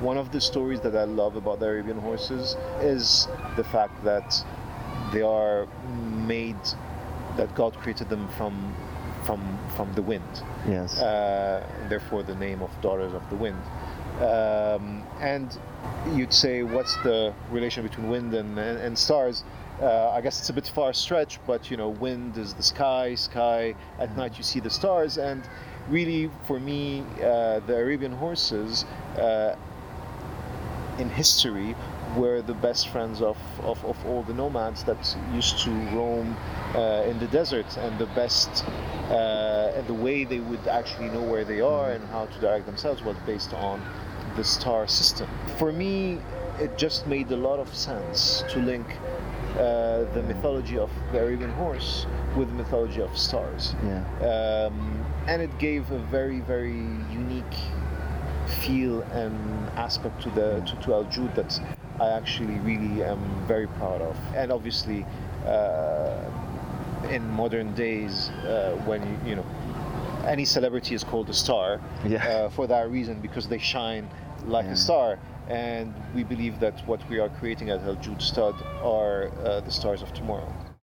One of the stories that I love about the Arabian horses is the fact that they are made, that God created them from the wind. Yes. Therefore, the name of Daughters of the Wind. And you'd say, what's the relation between wind and stars? I guess it's a bit far stretch, but wind is the sky. At night you see the stars, and really, for me, the Arabian horses in history were the best friends of all the nomads that used to roam in the desert, and the best and the way they would actually know where they are and how to direct themselves was based on the star system. For me, it just made a lot of sense to link the mythology of the Arabian horse with the mythology of stars. Yeah. And it gave a very, very unique feel and aspect to Al Jud that I actually really am very proud of. And obviously, in modern days, when any celebrity is called a star, Yeah. for that reason, because they shine like a star. And we believe that what we are creating at Al Jud Stud are the stars of tomorrow.